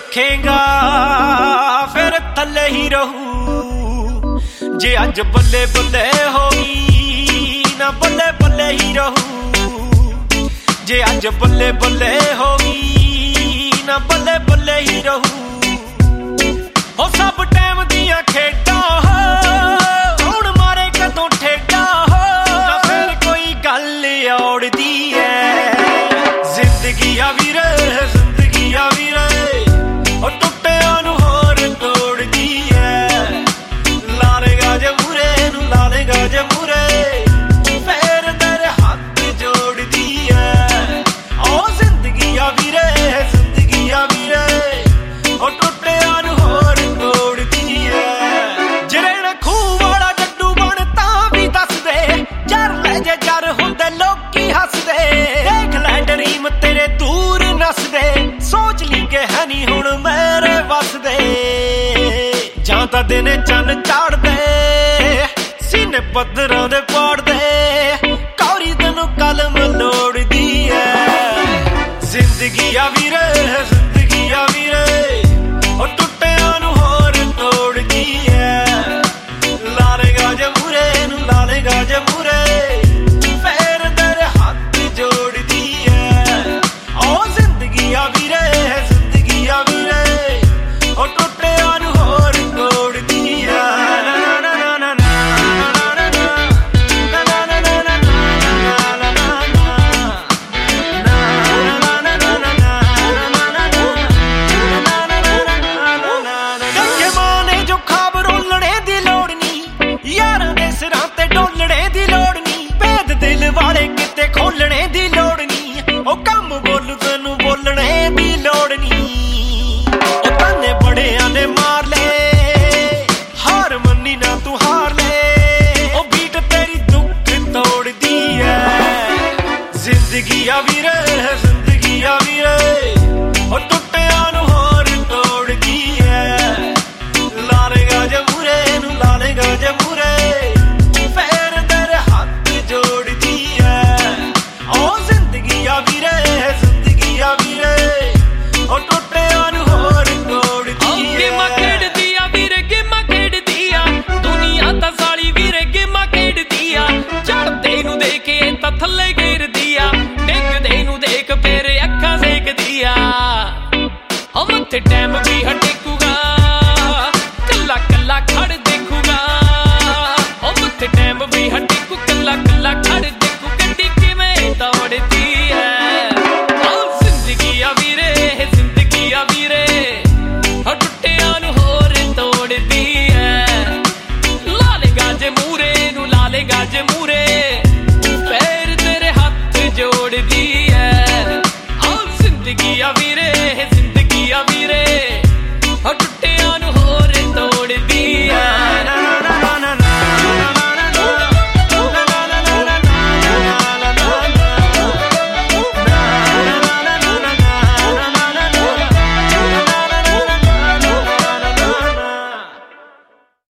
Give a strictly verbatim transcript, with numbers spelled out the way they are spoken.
रखेगा फिर थले ही रहू। जे अज बल्ले बल्ले होगी ना बल्ले बल्ले ही रहू। जे अज बल्ले बल्ले होगी ना बल्ले बल्ले ही रहू। हो सब टाइम दियां खेडां हुण मारे कदों ठेडा हो ना फिर कोई गल औड़दी है। जिंदगी आ वीरे जिंदगी आ वीरे ओ टुट्टियां नूं होर तोड़दी है। लालेगा जे मूरे नूं लालेगा जे मूरे फिर तेरे हाथ जोड़दी है। ओ जिंदगी आ वीरे जिंदगी आ वीरे ओ टुट्टियां नूं होर तोड़दी है। ਜਿਹੜੇ खूह वाला डड्डू बन तां भी दस दे जर ले जे जर हुंदे लोकी हसदे। देख लै डरीम तेरे दूर नसदे सोच ली के है नी हुण मेरे वसदे। जां तां दिन चन चाड़दे सीने पत्थरां दे पाड़दे कौरी तैनूं कलम लोड़दी है। जिंदगी आ वीरे जिंदगी आ वीरे ओ टुट्टियां नूं होर तोड़दी है। लालेगा जे मूरे नूं लालेगा जे मूरे फिर तेरे हाथ जोड़दी है। ओ जिंदगी आ वीरे जिंदगी आ वीरे ओ टुट्टियां नूं होर तोड़दी है। ना ना ना ना वाले किते खोलने दी लोड़ नी ओ कम बोलू तैनू बोलने दी लोड़ नी। ओ ताने बड़ियां ने मार ले हार मन्नी ना तू हार ले ओ बीट तेरी दुख तोड़ दी है। जिंदगी आ वीरे जिंदगी आ वीरे ओ टुट्टियां नूं होर तोड़ दी है। लालेगा जे मूरे नूं लालेगा जे मूरे फिर तेरे हाथ जोड़ वीरे जिंदगी आ वीरे ओ टुट्टियां नूं होर तोड़दी है। गेमां खेडदी आ वीरे गेमां खेडदी आ दुनिया तां साली वीरे गेमां खेडदी आ। चढ़दे नूं देख के तां थल्ले घेरदी आ डिगदे नूं देख फिर अखां सेकदी आ। ओ मत्थे टैम